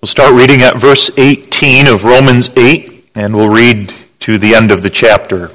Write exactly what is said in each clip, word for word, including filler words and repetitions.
We'll start reading at verse eighteen of Romans eight, and we'll read to the end of the chapter.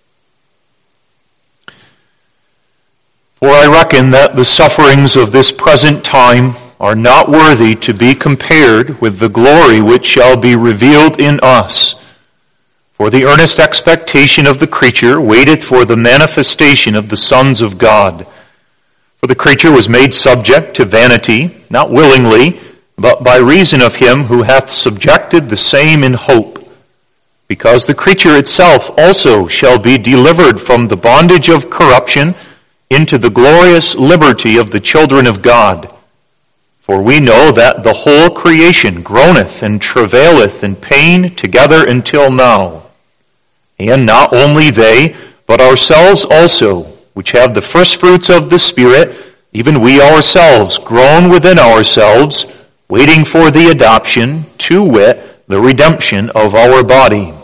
For I reckon that the sufferings of this present time are not worthy to be compared with the glory which shall be revealed in us. For the earnest expectation of the creature waiteth for the manifestation of the sons of God. For the creature was made subject to vanity, not willingly, but by reason of him who hath subjected the same in hope, because the creature itself also shall be delivered from the bondage of corruption into the glorious liberty of the children of God. For we know that the whole creation groaneth and travaileth in pain together until now. And not only they, but ourselves also, which have the firstfruits of the Spirit, even we ourselves groan within ourselves, waiting for the adoption, to wit, the redemption of our body.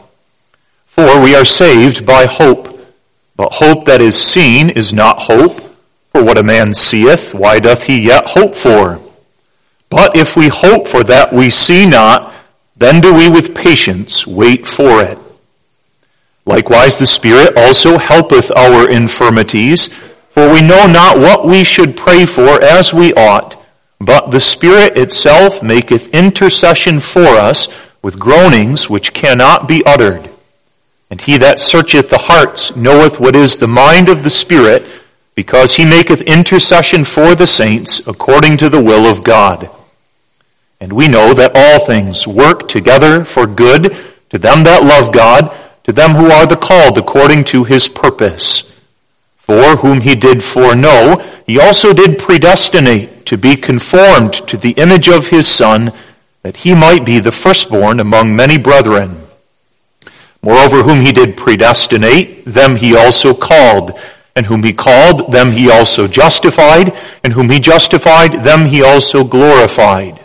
For we are saved by hope. But hope that is seen is not hope. For what a man seeth, why doth he yet hope for? But if we hope for that we see not, then do we with patience wait for it. Likewise the Spirit also helpeth our infirmities, for we know not what we should pray for as we ought. But the Spirit itself maketh intercession for us with groanings which cannot be uttered. And he that searcheth the hearts knoweth what is the mind of the Spirit, because he maketh intercession for the saints according to the will of God. And we know that all things work together for good to them that love God, to them who are the called according to his purpose. For whom he did foreknow, he also did predestinate to be conformed to the image of his Son, that he might be the firstborn among many brethren. Moreover, whom he did predestinate, them he also called. And whom he called, them he also justified. And whom he justified, them he also glorified.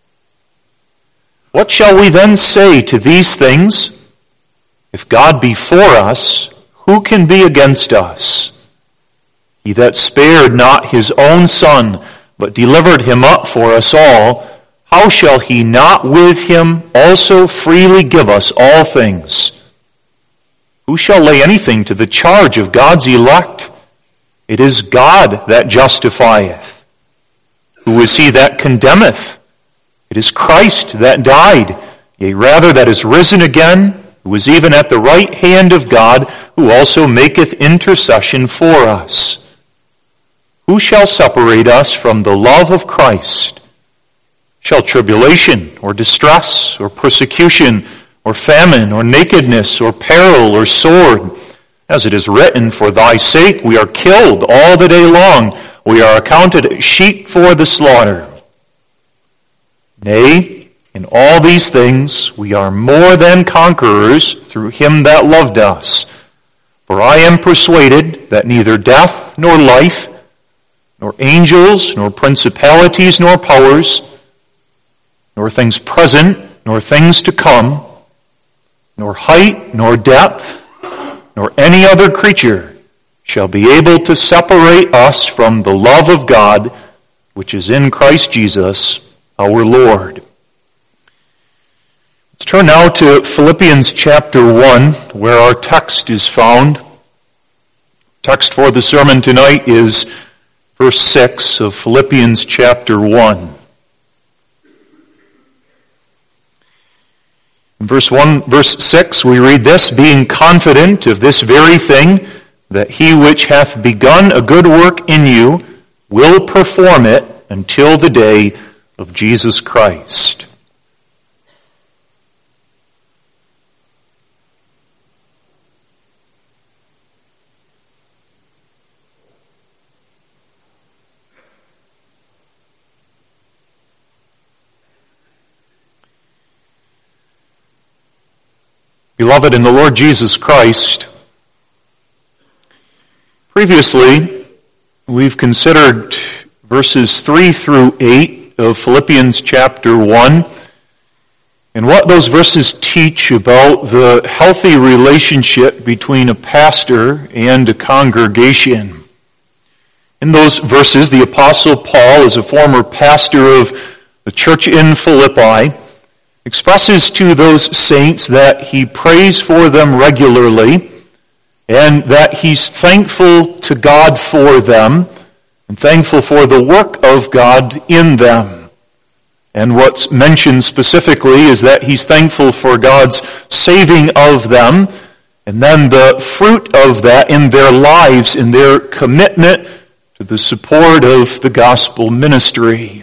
What shall we then say to these things? If God be for us, who can be against us? He that spared not his own Son, but delivered him up for us all, how shall he not with him also freely give us all things? Who shall lay anything to the charge of God's elect? It is God that justifieth. Who is he that condemneth? It is Christ that died, yea, rather that is risen again, who is even at the right hand of God, who also maketh intercession for us. Who shall separate us from the love of Christ? Shall tribulation, or distress, or persecution, or famine, or nakedness, or peril, or sword? As it is written, for thy sake we are killed all the day long. We are accounted sheep for the slaughter. Nay, in all these things we are more than conquerors through him that loved us. For I am persuaded that neither death nor life, nor angels, nor principalities, nor powers, nor things present, nor things to come, nor height, nor depth, nor any other creature shall be able to separate us from the love of God, which is in Christ Jesus, our Lord. Let's turn now to Philippians chapter one, where our text is found. Text for the sermon tonight is verse six of Philippians chapter one. In verse one, verse six, we read this, being confident of this very thing, that he which hath begun a good work in you will perform it until the day of Jesus Christ. Beloved in the Lord Jesus Christ, previously we've considered verses three through eight of Philippians chapter one, and what those verses teach about the healthy relationship between a pastor and a congregation. In those verses, the Apostle Paul, as a former pastor of the church in Philippi, expresses to those saints that he prays for them regularly and that he's thankful to God for them and thankful for the work of God in them. And what's mentioned specifically is that he's thankful for God's saving of them and then the fruit of that in their lives, in their commitment to the support of the gospel ministry.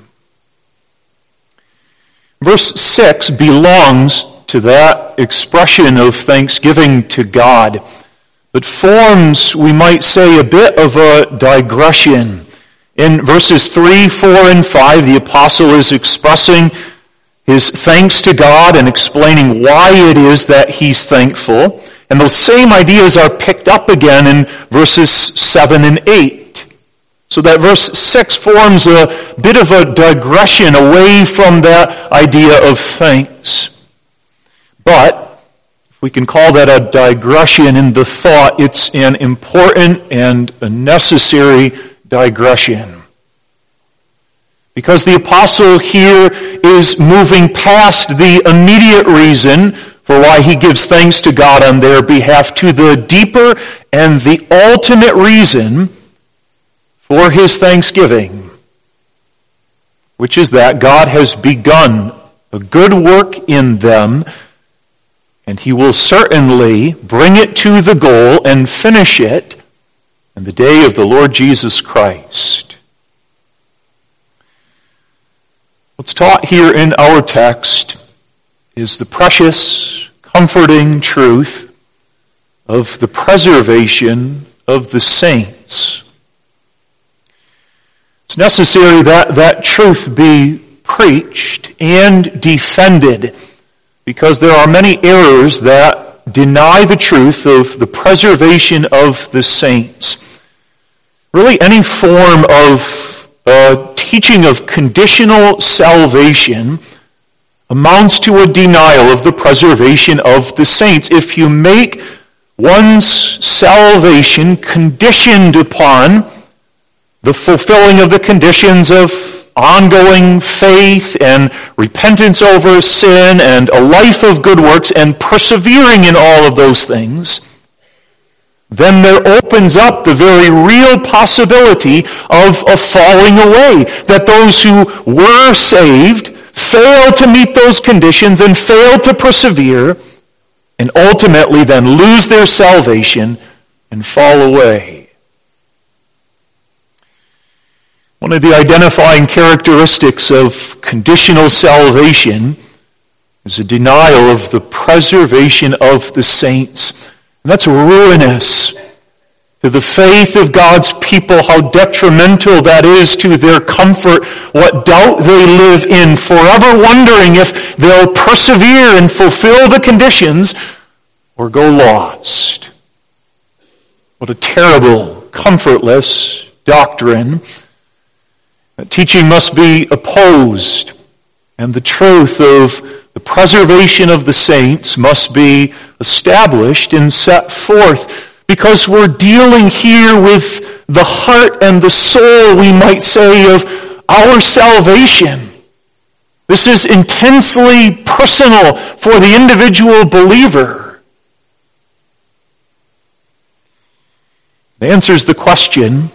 Verse six belongs to that expression of thanksgiving to God, but forms, we might say, a bit of a digression. In verses three, four, and five, the apostle is expressing his thanks to God and explaining why it is that he's thankful. And those same ideas are picked up again in verses seven and eight. So that verse six forms a bit of a digression away from that idea of thanks. But if we can call that a digression in the thought, it's an important and a necessary digression. Because the apostle here is moving past the immediate reason for why he gives thanks to God on their behalf to the deeper and the ultimate reason for his thanksgiving, which is that God has begun a good work in them, and he will certainly bring it to the goal and finish it in the day of the Lord Jesus Christ. What's taught here in our text is the precious, comforting truth of the preservation of the saints. It's necessary that that truth be preached and defended, because there are many errors that deny the truth of the preservation of the saints. Really, any form of uh, teaching of conditional salvation amounts to a denial of the preservation of the saints. If you make one's salvation conditioned upon the fulfilling of the conditions of ongoing faith and repentance over sin and a life of good works and persevering in all of those things, then there opens up the very real possibility of a falling away, that those who were saved fail to meet those conditions and fail to persevere, and ultimately then lose their salvation and fall away. One of the identifying characteristics of conditional salvation is a denial of the preservation of the saints. And that's ruinous to the faith of God's people, how detrimental that is to their comfort, what doubt they live in, forever wondering if they'll persevere and fulfill the conditions or go lost. What a terrible, comfortless doctrine. Teaching must be opposed, and the truth of the preservation of the saints must be established and set forth, because we're dealing here with the heart and the soul, we might say, of our salvation. This is intensely personal for the individual believer. It answers the question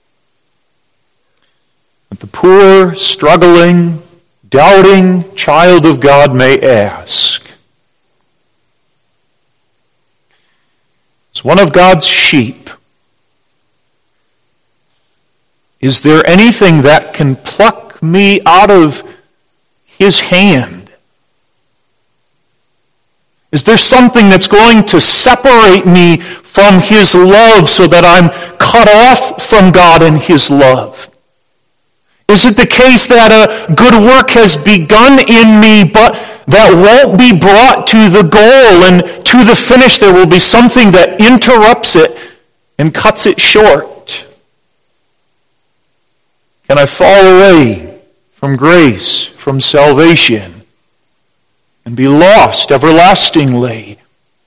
that the poor, struggling, doubting child of God may ask. As one of God's sheep, is there anything that can pluck me out of his hand? Is there something that's going to separate me from his love so that I'm cut off from God and his love? Is it the case that a good work has begun in me, but that won't be brought to the goal and to the finish? There will be something that interrupts it and cuts it short. Can I fall away from grace, from salvation, and be lost everlastingly?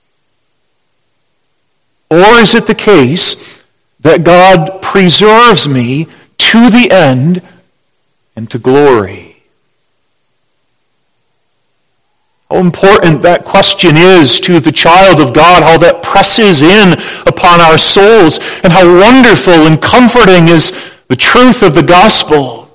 Or is it the case that God preserves me to the end and to glory? How important that question is to the child of God, how that presses in upon our souls, and how wonderful and comforting is the truth of the gospel.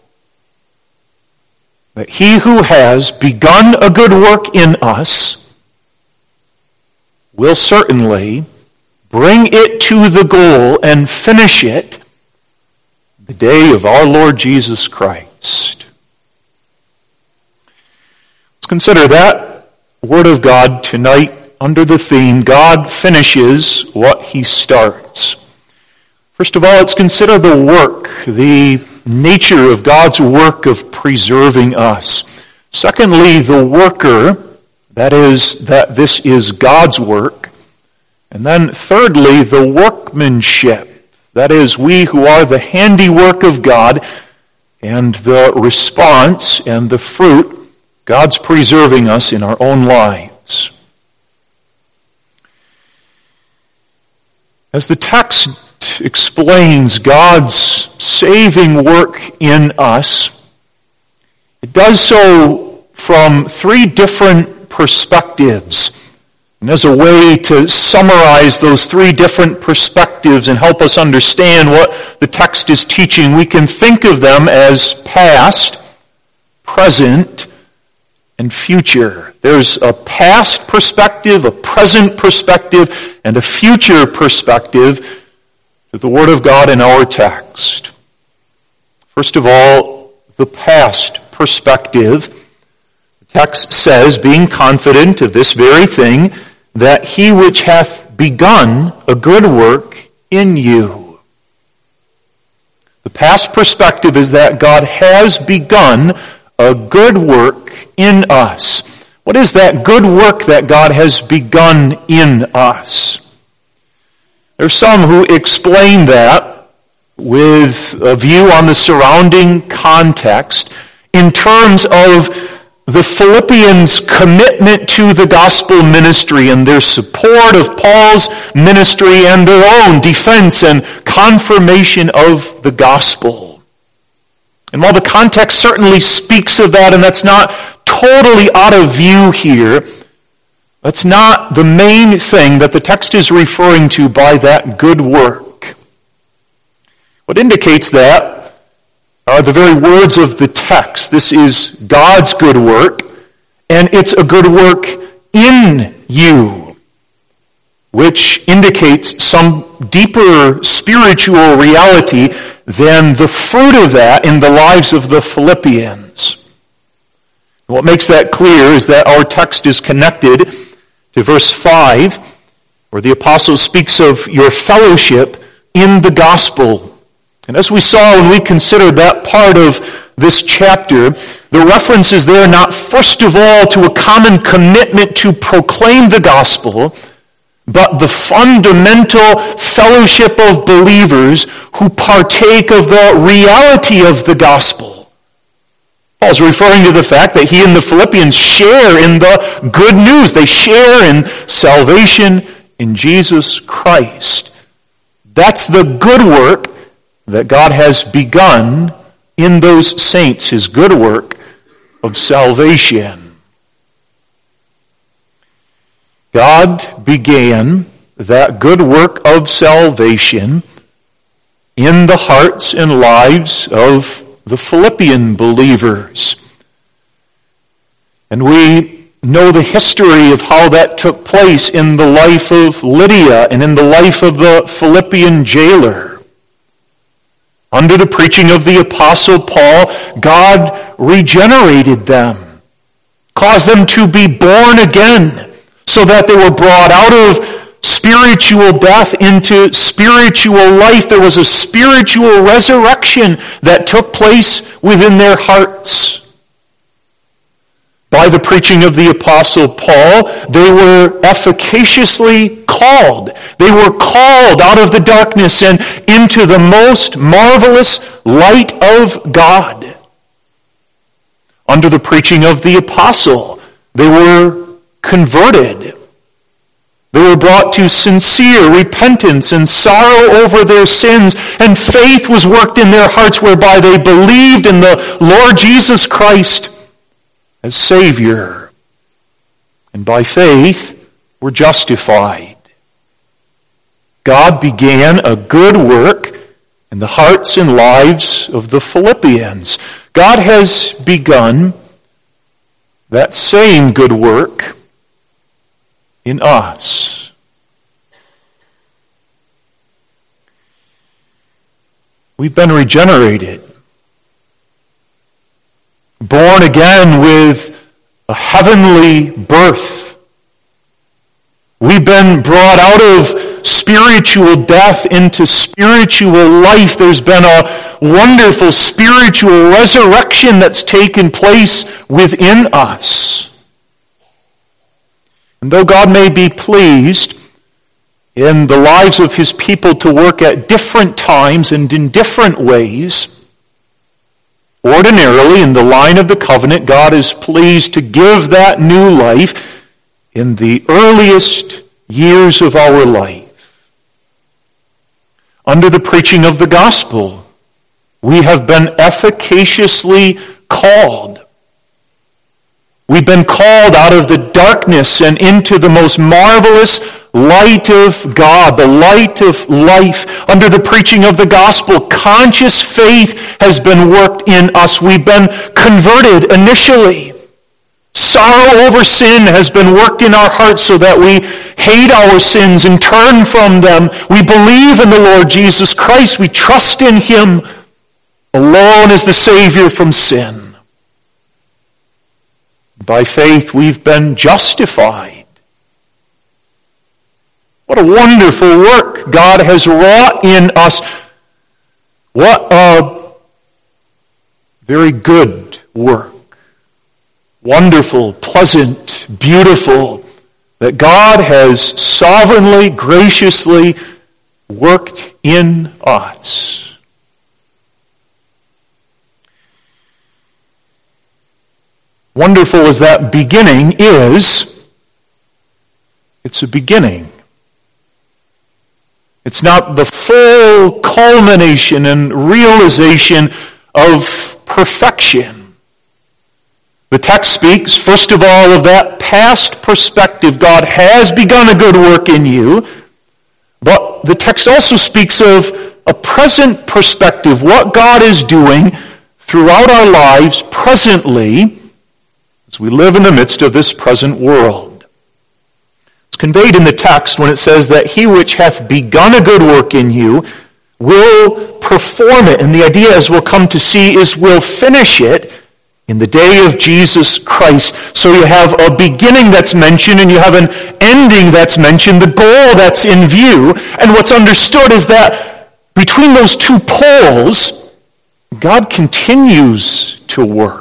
That he who has begun a good work in us will certainly bring it to the goal and finish it the day of our Lord Jesus Christ. Let's consider that Word of God tonight under the theme, God finishes what he starts. First of all, let's consider the work, the nature of God's work of preserving us. Secondly, the worker, that is, that this is God's work. And then thirdly, the workmanship, that is, we who are the handiwork of God, and the response and the fruit, God's preserving us in our own lives. As the text explains God's saving work in us, it does so from three different perspectives. And as a way to summarize those three different perspectives and help us understand what the text is teaching, we can think of them as past, present, and future. There's a past perspective, a present perspective, and a future perspective to the Word of God in our text. First of all, the past perspective. The text says, being confident of this very thing, that he which hath begun a good work in you. The past perspective is that God has begun a good work in us. What is that good work that God has begun in us? There's some who explain that with a view on the surrounding context in terms of the Philippians' commitment to the gospel ministry and their support of Paul's ministry and their own defense and confirmation of the gospel. And while the context certainly speaks of that, and that's not totally out of view here, that's not the main thing that the text is referring to by that good work. What indicates that are the very words of the text. This is God's good work, and it's a good work in you, which indicates some deeper spiritual reality than the fruit of that in the lives of the Philippians. What makes that clear is that our text is connected to verse five, where the apostle speaks of your fellowship in the gospel. And as we saw when we considered that part of this chapter, the reference is there not first of all to a common commitment to proclaim the gospel, but the fundamental fellowship of believers who partake of the reality of the gospel. Paul's referring to the fact that he and the Philippians share in the good news. They share in salvation in Jesus Christ. That's the good work that God has begun in those saints, his good work of salvation. God began that good work of salvation in the hearts and lives of the Philippian believers. And we know the history of how that took place in the life of Lydia and in the life of the Philippian jailer. Under the preaching of the Apostle Paul, God regenerated them, caused them to be born again, so that they were brought out of spiritual death into spiritual life. There was a spiritual resurrection that took place within their hearts. By the preaching of the Apostle Paul, they were efficaciously called. They were called out of the darkness and into the most marvelous light of God. Under the preaching of the Apostle, they were converted. They were brought to sincere repentance and sorrow over their sins, and faith was worked in their hearts whereby they believed in the Lord Jesus Christ as Savior. And by faith, we're justified. God began a good work in the hearts and lives of the Philippians. God has begun that same good work in us. We've been regenerated, born again with a heavenly birth. We've been brought out of spiritual death into spiritual life. There's been a wonderful spiritual resurrection that's taken place within us. And though God may be pleased in the lives of his people to work at different times and in different ways, ordinarily in the line of the covenant, God is pleased to give that new life in the earliest years of our life. Under the preaching of the gospel, we have been efficaciously called. We've been called out of the darkness and into the most marvelous light of God, the light of life. Under the preaching of the gospel, conscious faith has been worked in us. We've been converted initially. Sorrow over sin has been worked in our hearts so that we hate our sins and turn from them. We believe in the Lord Jesus Christ. We trust in him alone as the Savior from sin. By faith, we've been justified. What a wonderful work God has wrought in us. What a very good work. Wonderful, pleasant, beautiful, that God has sovereignly, graciously worked in us. Wonderful as that beginning is, it's a beginning. It's not the full culmination and realization of perfection. The text speaks, first of all, of that past perspective. God has begun a good work in you, but the text also speaks of a present perspective, what God is doing throughout our lives presently, as we live in the midst of this present world. It's conveyed in the text when it says that he which hath begun a good work in you will perform it. And the idea, as we'll come to see, is will finish it in the day of Jesus Christ. So you have a beginning that's mentioned and you have an ending that's mentioned, the goal that's in view. And what's understood is that between those two poles, God continues to work.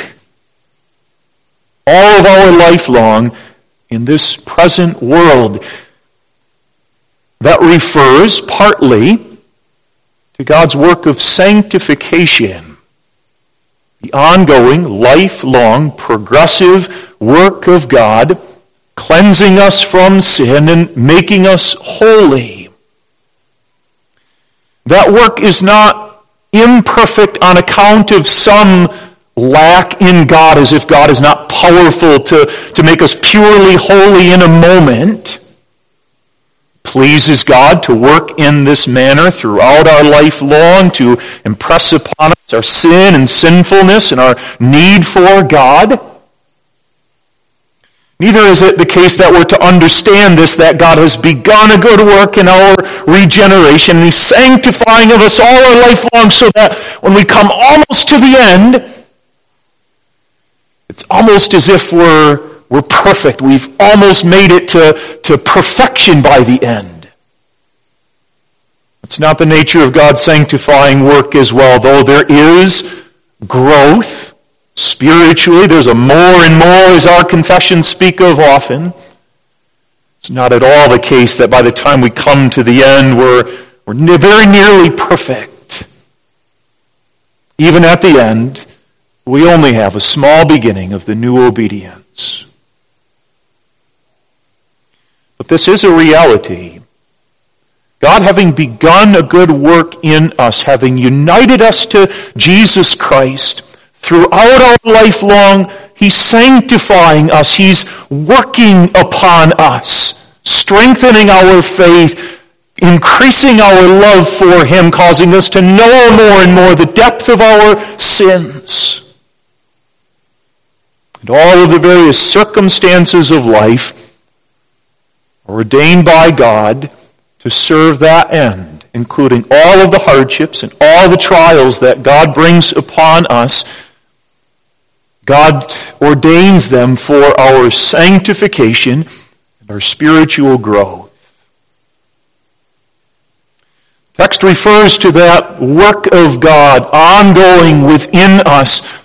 All of our life long in this present world. That refers partly to God's work of sanctification, the ongoing, lifelong, progressive work of God, cleansing us from sin and making us holy. That work is not imperfect on account of some lack in God, as if God is not powerful to, to make us purely holy in a moment. Pleases God to work in this manner throughout our life long, to impress upon us our sin and sinfulness and our need for God. Neither is it the case that we're to understand this, that God has begun a good work in our regeneration, and he's sanctifying of us all our life long, so that when we come almost to the end, it's almost as if we're, we're perfect. We've almost made it to, to perfection by the end. It's not the nature of God's sanctifying work as well, though there is growth spiritually. There's a more and more, as our confessions speak of often. It's not at all the case that by the time we come to the end, we're, we're very nearly perfect. Even at the end, we only have a small beginning of the new obedience. But this is a reality. God, having begun a good work in us, having united us to Jesus Christ, throughout our lifelong He's sanctifying us. He's working upon us, strengthening our faith, increasing our love for Him, causing us to know more and more the depth of our sins. And all of the various circumstances of life are ordained by God to serve that end, including all of the hardships and all the trials that God brings upon us. God ordains them for our sanctification and our spiritual growth. Text refers to that work of God ongoing within us,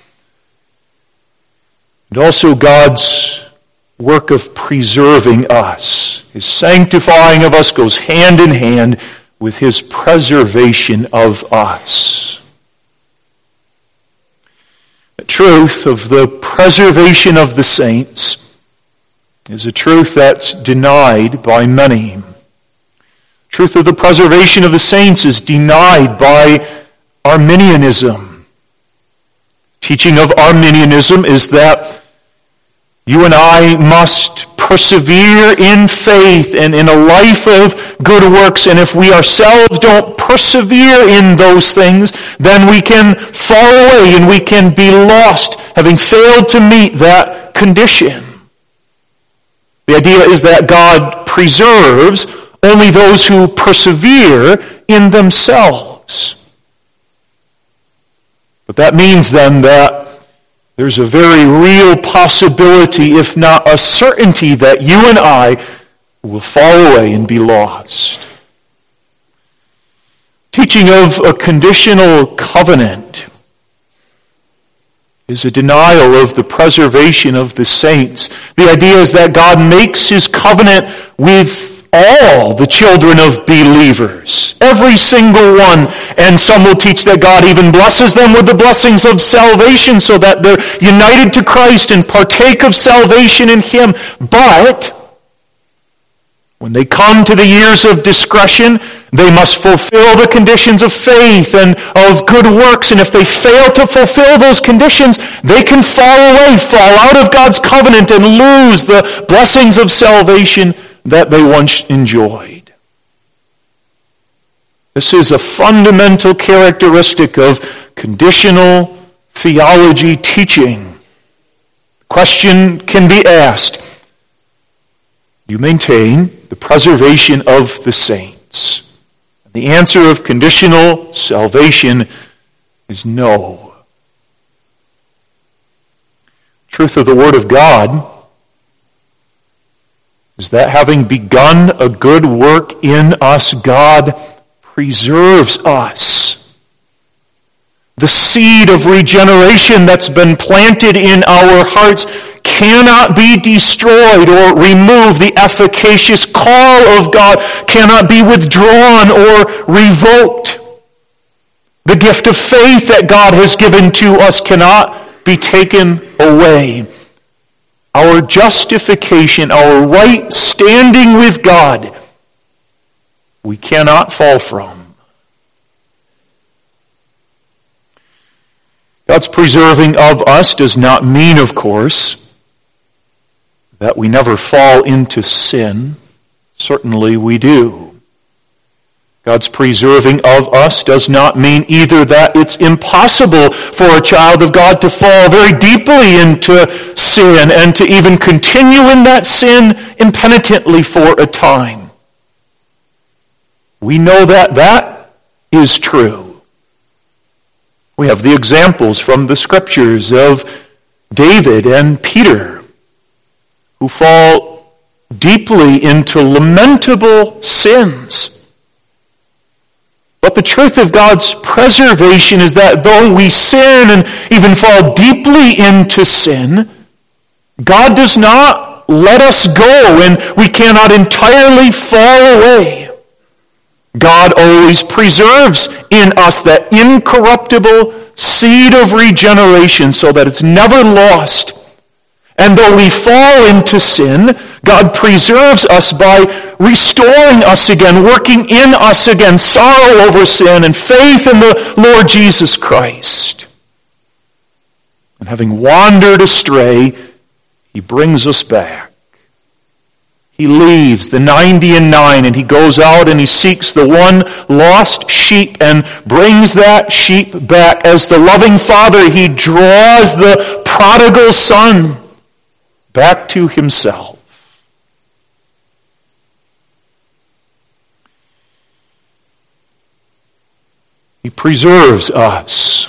and also God's work of preserving us. His sanctifying of us goes hand in hand with His preservation of us. The truth of the preservation of the saints is a truth that's denied by many. The truth of the preservation of the saints is denied by Arminianism. Teaching of Arminianism is that you and I must persevere in faith and in a life of good works, and if we ourselves don't persevere in those things, then we can fall away and we can be lost, having failed to meet that condition. The idea is that God preserves only those who persevere in themselves. But that means then that there's a very real possibility, if not a certainty, that you and I will fall away and be lost. Teaching of a conditional covenant is a denial of the preservation of the saints. The idea is that God makes His covenant with all the children of believers, every single one, and some will teach that God even blesses them with the blessings of salvation so that they're united to Christ and partake of salvation in Him. But when they come to the years of discretion, they must fulfill the conditions of faith and of good works, and if they fail to fulfill those conditions, they can fall away, fall out of God's covenant, and lose the blessings of salvation that they once enjoyed. This is a fundamental characteristic of conditional theology teaching. The question can be asked, do you maintain the preservation of the saints? And the answer of conditional salvation is no. The truth of the Word of God is that having begun a good work in us, God preserves us. The seed of regeneration that's been planted in our hearts cannot be destroyed or removed. The efficacious call of God cannot be withdrawn or revoked. The gift of faith that God has given to us cannot be taken away. Our justification, our right standing with God, we cannot fall from. God's preserving of us does not mean, of course, that we never fall into sin. Certainly we do. God's preserving of us does not mean either that it's impossible for a child of God to fall very deeply into sin and to even continue in that sin impenitently for a time. We know that that is true. We have the examples from the Scriptures of David and Peter, who fall deeply into lamentable sins. But the truth of God's preservation is that though we sin and even fall deeply into sin, God does not let us go and we cannot entirely fall away. God always preserves in us that incorruptible seed of regeneration so that it's never lost. And though we fall into sin, God preserves us by restoring us again, working in us again, sorrow over sin and faith in the Lord Jesus Christ. And having wandered astray, he brings us back. He leaves the ninety and nine and he goes out and he seeks the one lost sheep and brings that sheep back. As the loving Father, he draws the prodigal son back to himself. He preserves us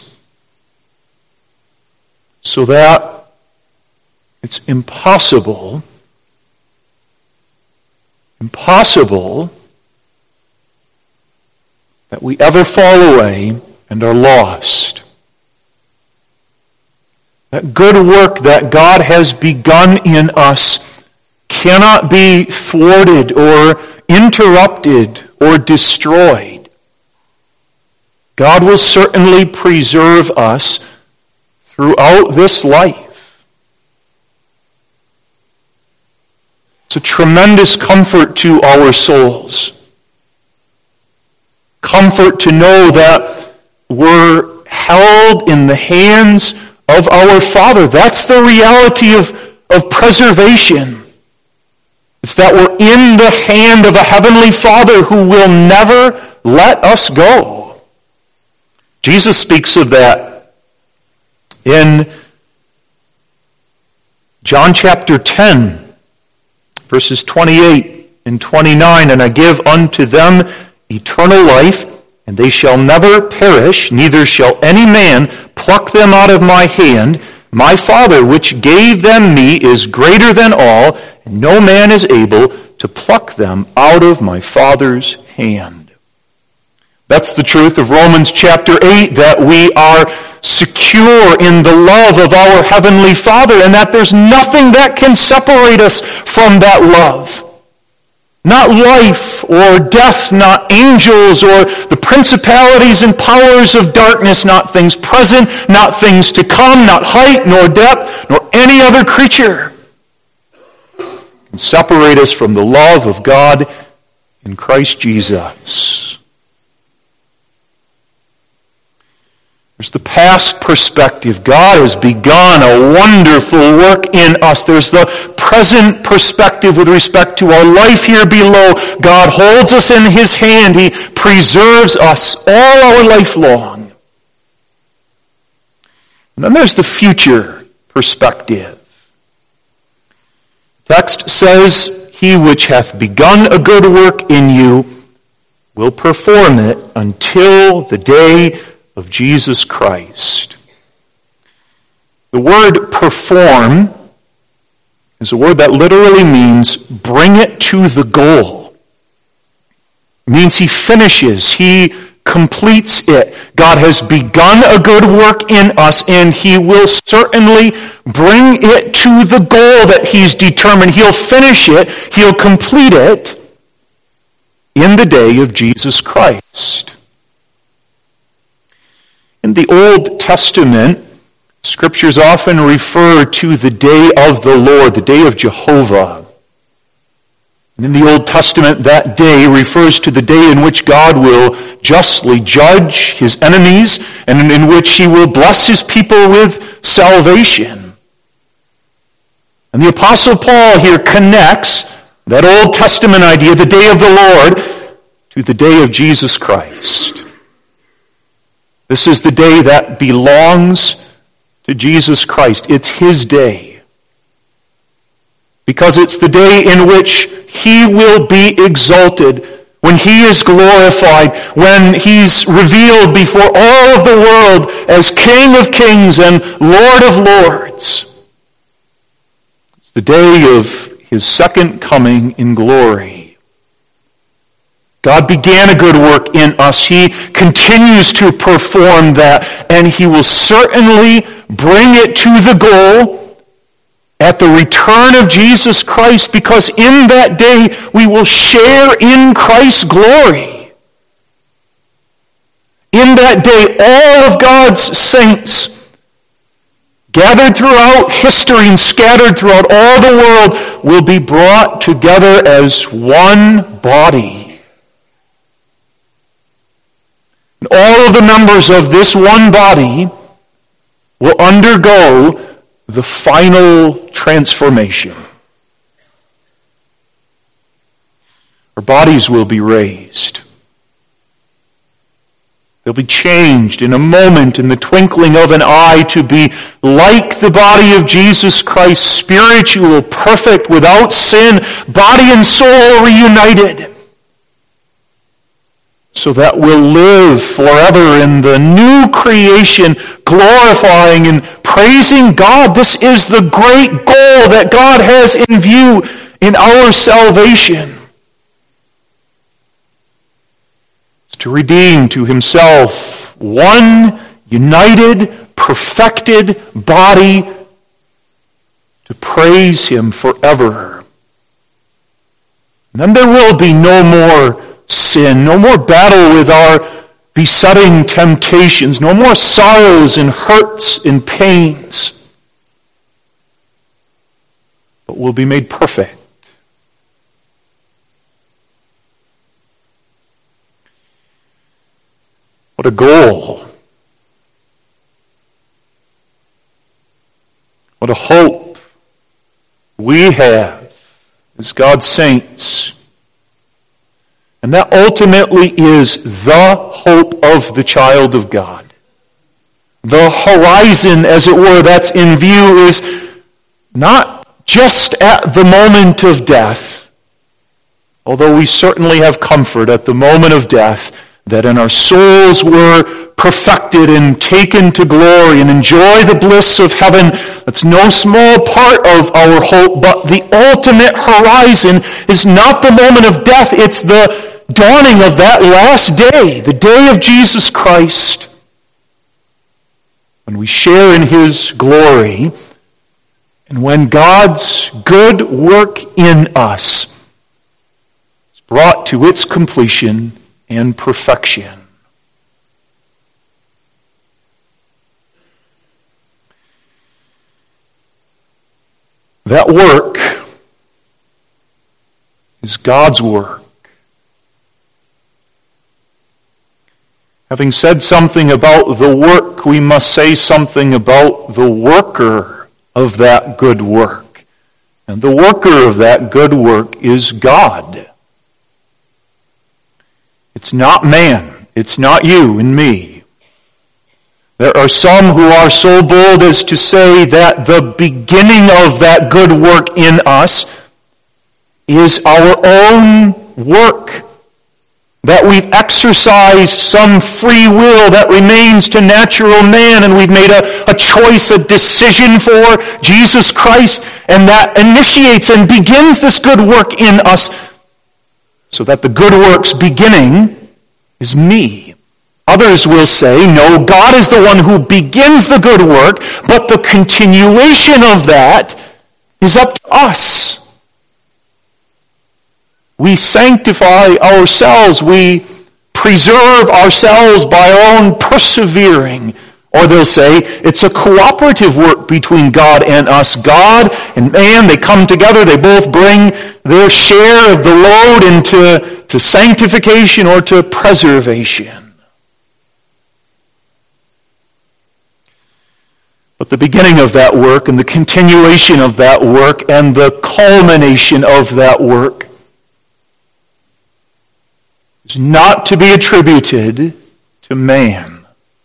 so that it's impossible, impossible that we ever fall away and are lost. That good work that God has begun in us cannot be thwarted or interrupted or destroyed. God will certainly preserve us throughout this life. It's a tremendous comfort to our souls. Comfort to know that we're held in the hands of our Father. That's the reality of, of preservation. It's that we're in the hand of a heavenly Father who will never let us go. Jesus speaks of that in John chapter ten, verses twenty-eight and twenty-nine. And I give unto them eternal life, and they shall never perish, neither shall any man pluck them out of my hand. My Father, which gave them me, is greater than all, and no man is able to pluck them out of my Father's hand. That's the truth of Romans chapter eight, that we are secure in the love of our Heavenly Father, and that there's nothing that can separate us from that love. Not life or death, not angels or the principalities and powers of darkness, not things present, not things to come, not height nor depth, nor any other creature can separate us from the love of God in Christ Jesus. There's the past perspective. God has begun a wonderful work in us. There's the present perspective with respect to our life here below. God holds us in His hand. He preserves us all our life long. And then there's the future perspective. The text says, He which hath begun a good work in you will perform it until the day of Jesus Christ. The word perform is a word that literally means bring it to the goal. It means He finishes, He completes it. God has begun a good work in us, and He will certainly bring it to the goal that He's determined. He'll finish it, He'll complete it in the day of Jesus Christ. In the Old Testament, Scriptures often refer to the day of the Lord, the day of Jehovah. And in the Old Testament, that day refers to the day in which God will justly judge His enemies and in which He will bless His people with salvation. And the Apostle Paul here connects that Old Testament idea, the day of the Lord, to the day of Jesus Christ. This is the day that belongs to Jesus Christ. It's His day. Because it's the day in which He will be exalted, when He is glorified, when He's revealed before all of the world as King of kings and Lord of lords. It's the day of His second coming in glory. God began a good work in us. He continues to perform that, and He will certainly bring it to the goal at the return of Jesus Christ, because in that day we will share in Christ's glory. In that day, all of God's saints, gathered throughout history and scattered throughout all the world, will be brought together as one body. And all of the members of this one body will undergo the final transformation. Our bodies will be raised. They'll be changed in a moment, in the twinkling of an eye, to be like the body of Jesus Christ, spiritual, perfect, without sin, body and soul reunited, so that we'll live forever in the new creation, glorifying and praising God. This is the great goal that God has in view in our salvation. To redeem to himself one united, perfected body to praise him forever. And then there will be no more sin, no more battle with our besetting temptations, no more sorrows and hurts and pains, but we'll be made perfect. What a goal. What a hope we have as God's saints. And that ultimately is the hope of the child of God. The horizon, as it were, that's in view is not just at the moment of death, although we certainly have comfort at the moment of death, that in our souls we're perfected and taken to glory and enjoy the bliss of heaven. That's no small part of our hope, but the ultimate horizon is not the moment of death, it's the dawning of that last day, the day of Jesus Christ, when we share in his glory, and when God's good work in us is brought to its completion and perfection. That work is God's work. Having said something about the work, we must say something about the worker of that good work. And the worker of that good work is God. It's not man. It's not you and me. There are some who are so bold as to say that the beginning of that good work in us is our own work, that we've exercised some free will that remains to natural man, and we've made a, a choice, a decision for Jesus Christ, and that initiates and begins this good work in us, so that the good work's beginning is me. Others will say, no, God is the one who begins the good work, but the continuation of that is up to us. We sanctify ourselves, we preserve ourselves by our own persevering. Or they'll say, it's a cooperative work between God and us. God and man, they come together, they both bring their share of the load into to sanctification or to preservation. But the beginning of that work and the continuation of that work and the culmination of that work is not to be attributed to man.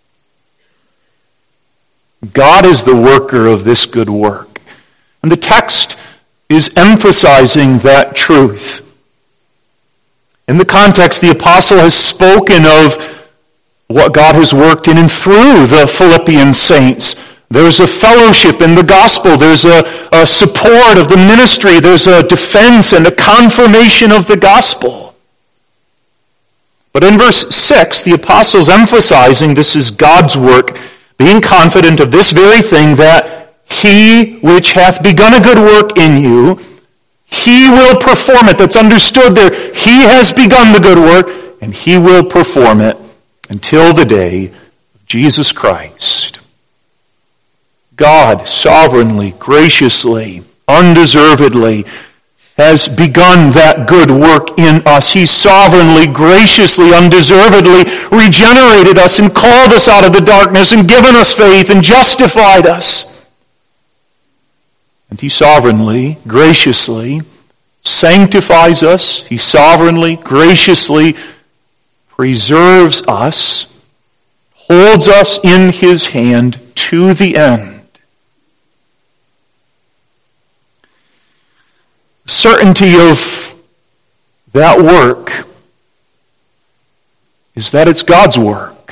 God is the worker of this good work. And the text is emphasizing that truth. In the context, the apostle has spoken of what God has worked in and through the Philippian saints. There's a fellowship in the gospel. There's a, a support of the ministry. There's a defense and a confirmation of the gospel. But in verse six, the apostle's emphasizing this is God's work, being confident of this very thing, that he which hath begun a good work in you, he will perform it. That's understood there. He has begun the good work, and he will perform it until the day of Jesus Christ. God sovereignly, graciously, undeservedly has begun that good work in us. He sovereignly, graciously, undeservedly regenerated us and called us out of the darkness and given us faith and justified us. And He sovereignly, graciously sanctifies us. He sovereignly, graciously preserves us, holds us in His hand to the end. Certainty of that work is that it's God's work.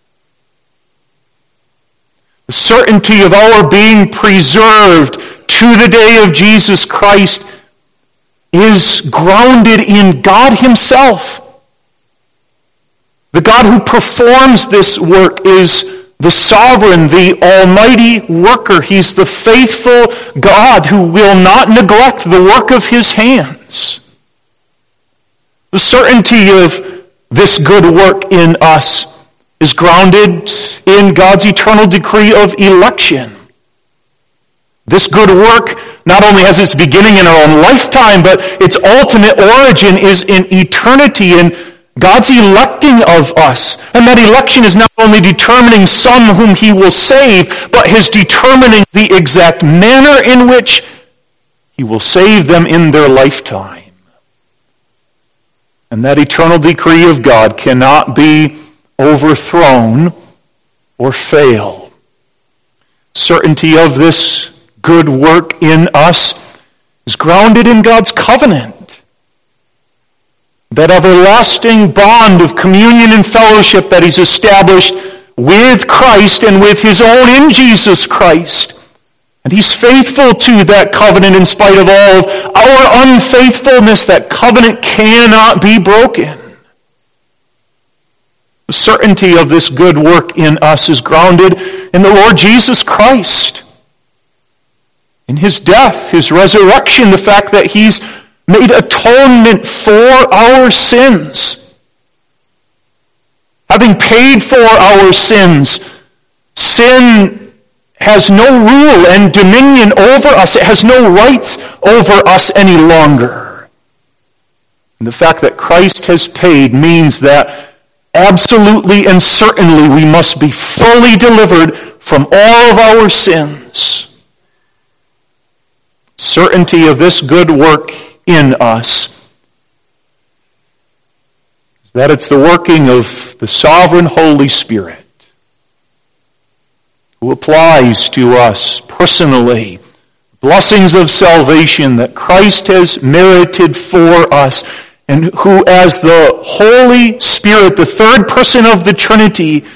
The certainty of our being preserved to the day of Jesus Christ is grounded in God Himself. The God who performs this work is the sovereign, the almighty worker. He's the faithful God who will not neglect the work of His hands. The certainty of this good work in us is grounded in God's eternal decree of election. This good work not only has its beginning in our own lifetime, but its ultimate origin is in eternity, and God's electing of us. And that election is not only determining some whom He will save, but His determining the exact manner in which He will save them in their lifetime. And that eternal decree of God cannot be overthrown or fail. Certainty of this good work in us is grounded in God's covenant. That everlasting bond of communion and fellowship that He's established with Christ and with His own in Jesus Christ. And He's faithful to that covenant in spite of all of our unfaithfulness. That covenant cannot be broken. The certainty of this good work in us is grounded in the Lord Jesus Christ. In His death, His resurrection, the fact that He's made atonement for our sins. Having paid for our sins, sin has no rule and dominion over us. It has no rights over us any longer. And the fact that Christ has paid means that absolutely and certainly we must be fully delivered from all of our sins. Certainty of this good work in us is that it's the working of the sovereign Holy Spirit who applies to us personally blessings of salvation that Christ has merited for us, and who as the Holy Spirit, the third person of the Trinity,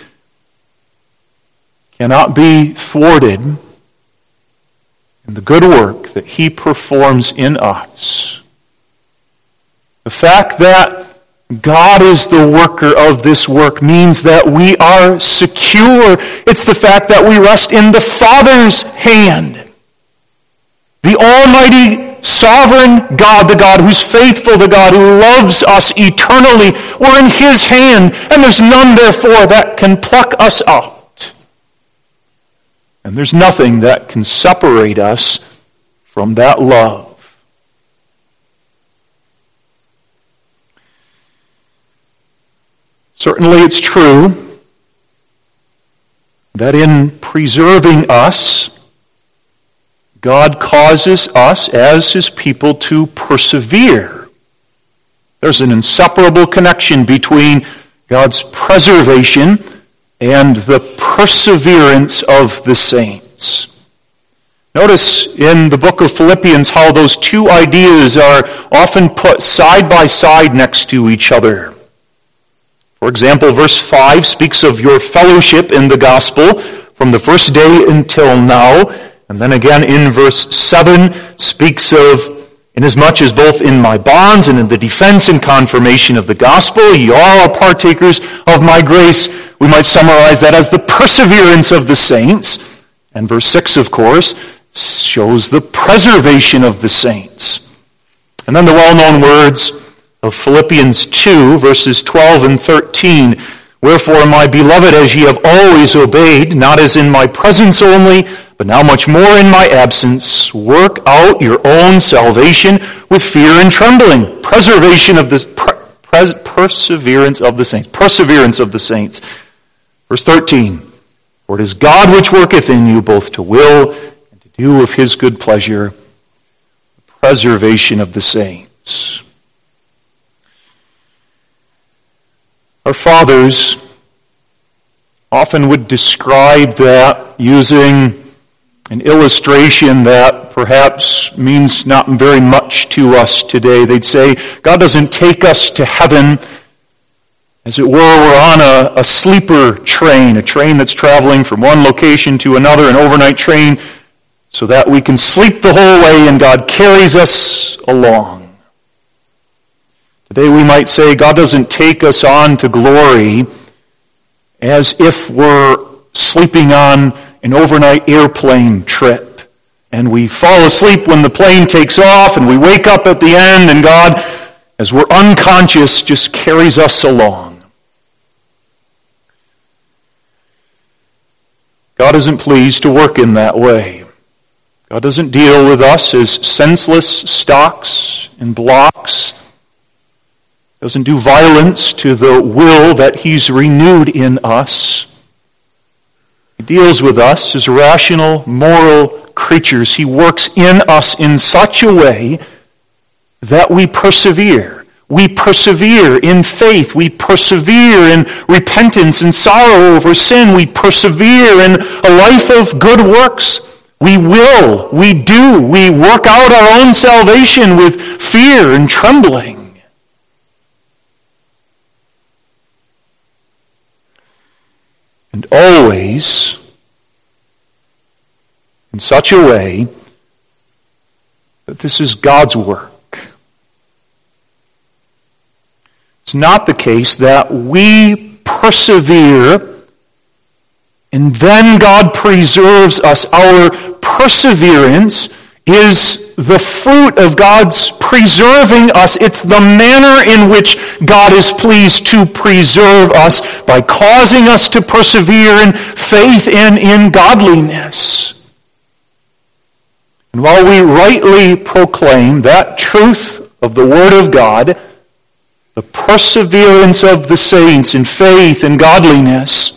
cannot be thwarted in the good work that He performs in us. The fact that God is the worker of this work means that we are secure. It's the fact that we rest in the Father's hand. The almighty, sovereign God, the God who's faithful, the God who loves us eternally. We're in His hand, and there's none, therefore, that can pluck us out. And there's nothing that can separate us from that love. Certainly it's true that in preserving us, God causes us as His people to persevere. There's an inseparable connection between God's preservation and the perseverance of the saints. Notice in the book of Philippians how those two ideas are often put side by side next to each other. For example, verse five speaks of your fellowship in the gospel from the first day until now. And then again in verse seven speaks of, inasmuch as both in my bonds and in the defense and confirmation of the gospel, ye all are partakers of my grace. We might summarize that as the perseverance of the saints. And verse six, of course, shows the preservation of the saints. And then the well-known words of Philippians two, verses twelve and thirteen. Wherefore, my beloved, as ye have always obeyed, not as in my presence only, But now much more in my absence, work out your own salvation with fear and trembling. Preservation of the pres, perseverance of the saints. Perseverance of the saints. Verse thirteen. For it is God which worketh in you both to will and to do of his good pleasure. The preservation of the saints. Our fathers often would describe that using an illustration that perhaps means not very much to us today. They'd say, God doesn't take us to heaven, as it were, we're on a, a sleeper train, a train that's traveling from one location to another, an overnight train, so that we can sleep the whole way and God carries us along. Today we might say God doesn't take us on to glory as if we're sleeping on an overnight airplane trip. And we fall asleep when the plane takes off, and we wake up at the end, and God, as we're unconscious, just carries us along. God isn't pleased to work in that way. God doesn't deal with us as senseless stocks and blocks. He doesn't do violence to the will that he's renewed in us. He deals with us as rational, moral creatures. He works in us in such a way that we persevere. We persevere in faith. We persevere in repentance and sorrow over sin. We persevere in a life of good works. We will, we do, we work out our own salvation with fear and trembling. And always in such a way that this is God's work. It's not the case that we persevere and then God preserves us. Our perseverance is the fruit of God's preserving us. It's the manner in which God is pleased to preserve us by causing us to persevere in faith and in godliness. And while we rightly proclaim that truth of the Word of God, the perseverance of the saints in faith and godliness,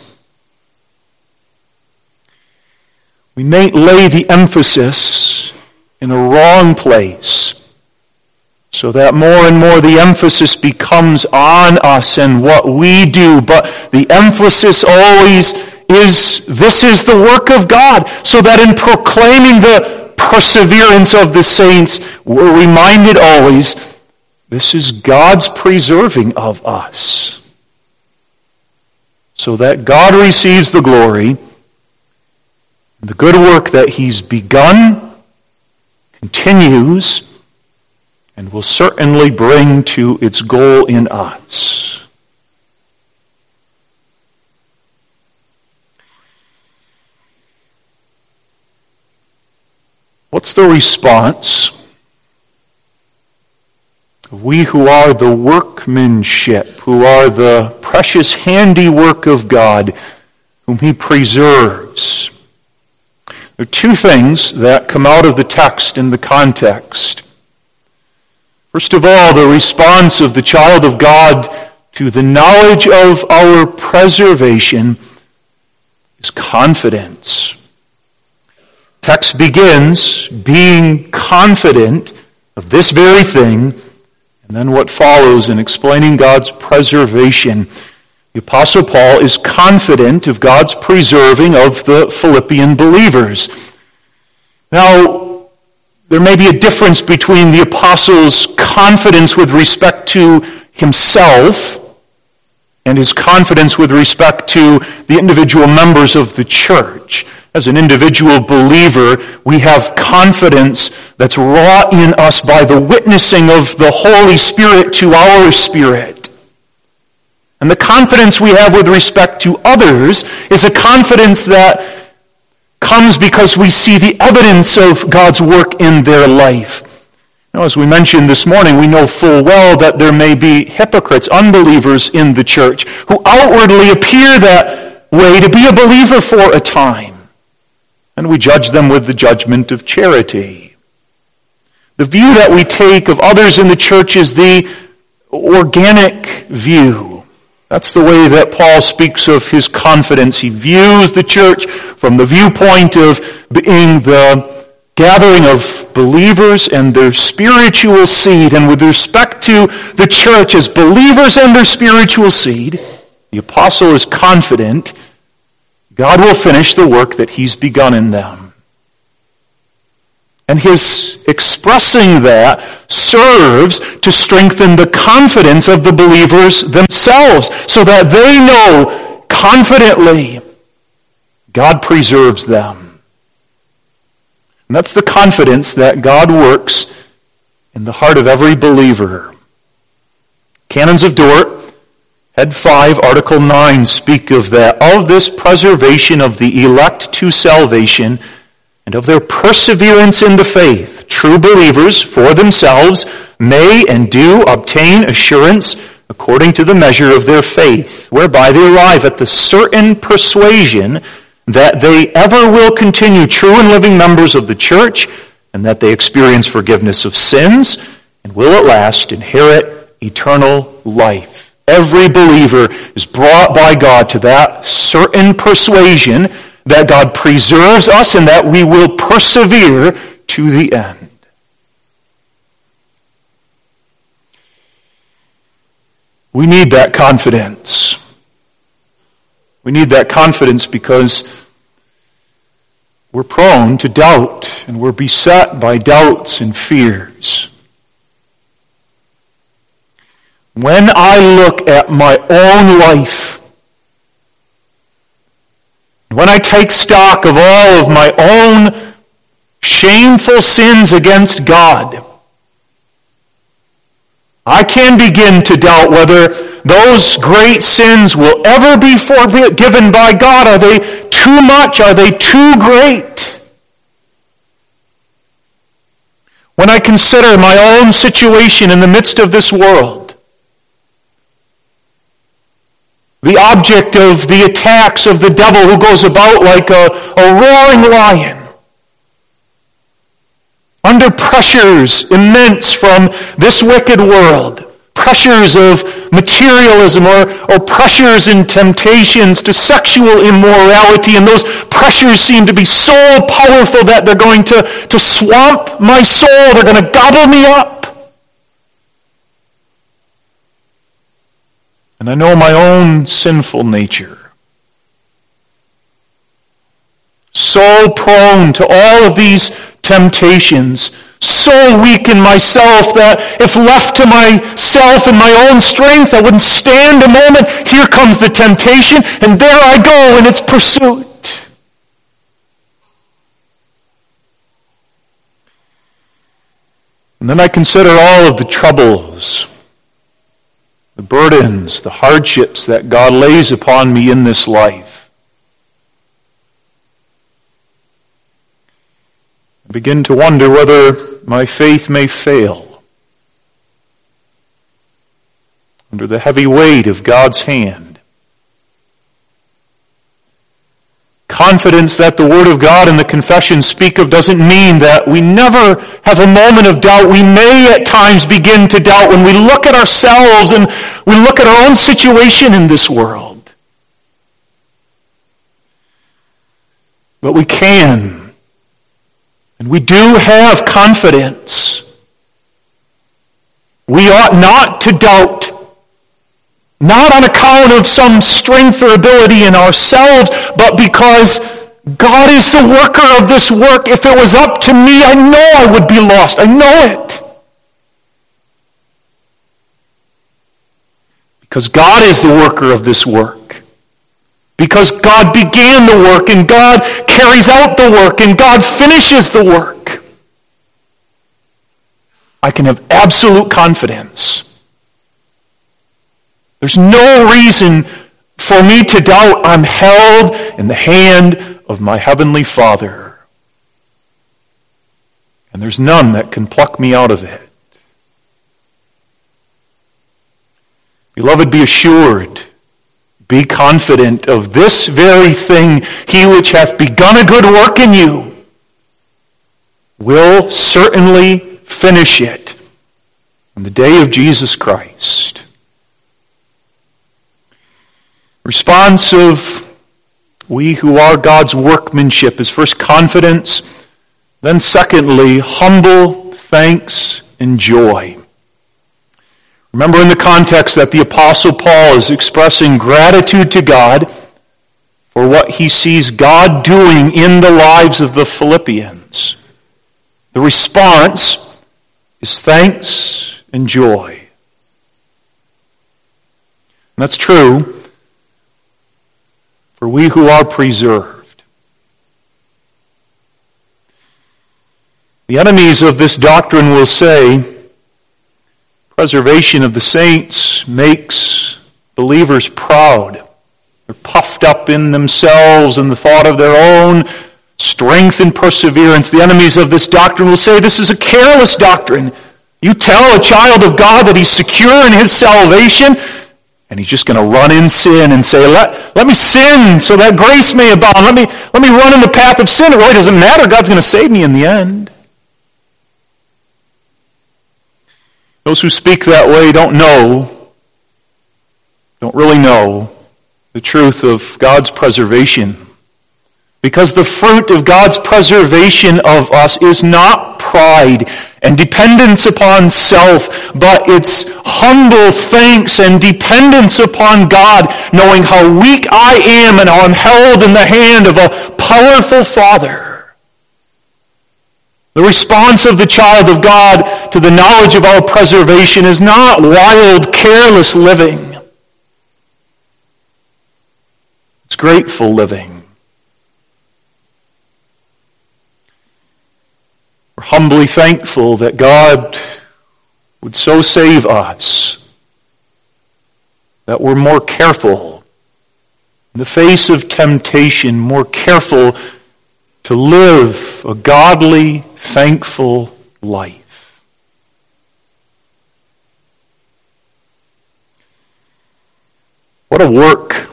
we may lay the emphasis in a wrong place, so that more and more the emphasis becomes on us and what we do. But the emphasis always is, this is the work of God, so that in proclaiming the perseverance of the saints, we're reminded always, this is God's preserving of us, so that God receives the glory. The good work that he's begun continues and will certainly bring to its goal in us. What's the response of we who are the workmanship, who are the precious handiwork of God, whom he preserves? There are two things that come out of the text in the context. First of all, the response of the child of God to the knowledge of our preservation is confidence. Text begins being confident of this very thing, and then what follows in explaining God's preservation. The Apostle Paul is confident of God's preserving of the Philippian believers. Now, there may be a difference between the apostle's confidence with respect to himself and his confidence with respect to the individual members of the church. As an individual believer, we have confidence that's wrought in us by the witnessing of the Holy Spirit to our spirit. And the confidence we have with respect to others is a confidence that comes because we see the evidence of God's work in their life. Now, as we mentioned this morning, we know full well that there may be hypocrites, unbelievers in the church, who outwardly appear that way to be a believer for a time. and we judge them with the judgment of charity. The view that we take of others in the church is the organic view. That's the way that Paul speaks of his confidence. He views the church from the viewpoint of being the gathering of believers and their spiritual seed. And with respect to the church as believers and their spiritual seed, the apostle is confident God will finish the work that he's begun in them. And his expressing that serves to strengthen the confidence of the believers themselves, so that they know confidently God preserves them. And that's the confidence that God works in the heart of every believer. Canons of Dort, Head five, Article nine, speak of that, of this preservation of the elect to salvation, and of their perseverance in the faith. True believers, for themselves, may and do obtain assurance according to the measure of their faith, whereby they arrive at the certain persuasion that they ever will continue true and living members of the church, and that they experience forgiveness of sins, and will at last inherit eternal life. Every believer is brought by God to that certain persuasion that God preserves us and that we will persevere to the end. We need that confidence. We need that confidence because we're prone to doubt and we're beset by doubts and fears. When I look at my own life, when I take stock of all of my own shameful sins against God, I can begin to doubt whether those great sins will ever be forgiven by God. Are they too much? Are they too great? When I consider my own situation in the midst of this world, the object of the attacks of the devil who goes about like a, a roaring lion, under pressures immense from this wicked world, pressures of materialism or, or pressures and temptations to sexual immorality, and those pressures seem to be so powerful that they're going to, to swamp my soul, they're going to gobble me up. And I know my own sinful nature. So prone to all of these temptations, so weak in myself that if left to myself and my own strength, I wouldn't stand a moment. Here comes the temptation, and there I go in its pursuit. And then I consider all of the troubles, the burdens, the hardships that God lays upon me in this life. I begin to wonder whether my faith may fail under the heavy weight of God's hand. Confidence that the Word of God and the confessions speak of doesn't mean that we never have a moment of doubt. We may at times begin to doubt when we look at ourselves and we look at our own situation in this world. But we can, and we do have confidence. We ought not to doubt, not on account of some strength or ability in ourselves, but because God is the worker of this work. If it was up to me, I know I would be lost. I know it. Because God is the worker of this work. Because God began the work, and God carries out the work, and God finishes the work. I can have absolute confidence. There's no reason for me to doubt I'm held in the hand of my heavenly Father. And there's none that can pluck me out of it. Beloved, be assured, be confident of this very thing, he which hath begun a good work in you will certainly finish it on the day of Jesus Christ. Response of we who are God's workmanship is first confidence, then secondly, humble thanks and joy. Remember in the context that the Apostle Paul is expressing gratitude to God for what he sees God doing in the lives of the Philippians. The response is thanks and joy. And that's true for we who are preserved. The enemies of this doctrine will say, preservation of the saints makes believers proud. They're puffed up in themselves and the thought of their own strength and perseverance. The enemies of this doctrine will say this is a careless doctrine. You tell a child of God that he's secure in his salvation, and he's just going to run in sin and say, let, let me sin so that grace may abound. Let me, let me run in the path of sin. It really doesn't matter. God's going to save me in the end. Those who speak that way don't know, don't really know the truth of God's preservation. Because the fruit of God's preservation of us is not pride and dependence upon self, but it's humble thanks and dependence upon God, knowing how weak I am and how I'm held in the hand of a powerful Father. The response of the child of God to the knowledge of our preservation is not wild, careless living. It's grateful living. We're humbly thankful that God would so save us that we're more careful in the face of temptation, more careful to live a godly, thankful life. What a work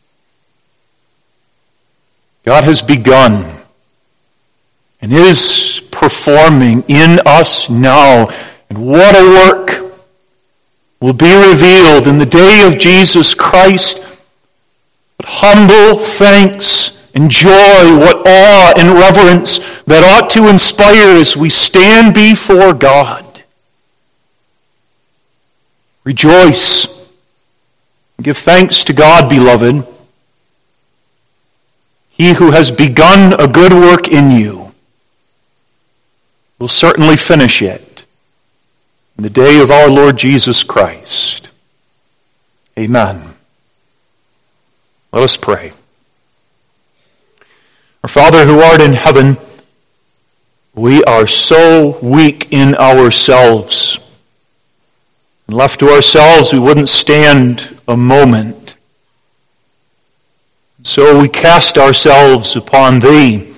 God has begun and is performing in us now. And what a work will be revealed in the day of Jesus Christ. But humble thanks and joy, what awe and reverence that ought to inspire as we stand before God. Rejoice. Give thanks to God, beloved. He who has begun a good work in you will certainly finish it in the day of our Lord Jesus Christ. Amen. Let us pray. Our Father who art in heaven, we are so weak in ourselves. And left to ourselves, we wouldn't stand a moment. So we cast ourselves upon Thee.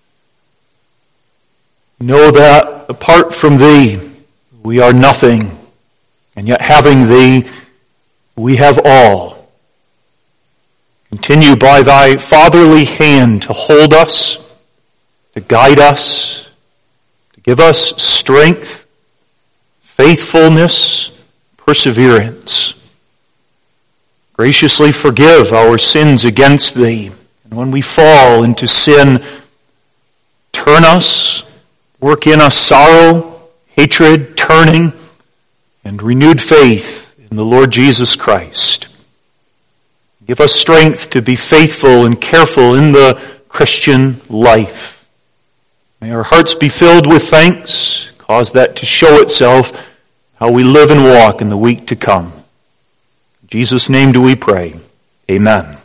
Know that apart from Thee, we are nothing. And yet having Thee, we have all. Continue by Thy fatherly hand to hold us, to guide us, to give us strength, faithfulness, perseverance. Graciously forgive our sins against Thee. And when we fall into sin, turn us, work in us sorrow, hatred, turning, and renewed faith in the Lord Jesus Christ. Give us strength to be faithful and careful in the Christian life. May our hearts be filled with thanks. Cause that to show itself how we live and walk in the week to come. In Jesus' name do we pray. Amen.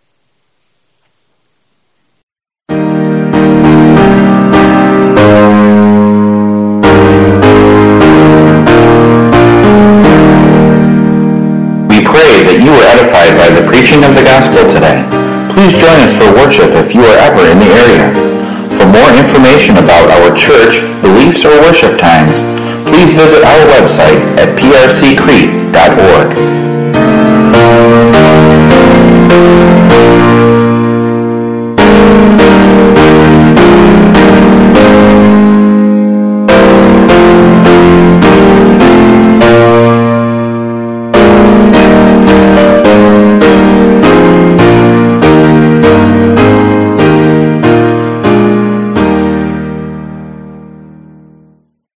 You were edified by the preaching of the gospel today. Please join us for worship if you are ever in the area. For more information about our church, beliefs, or worship times, please visit our website at p r c crete dot org. Amen.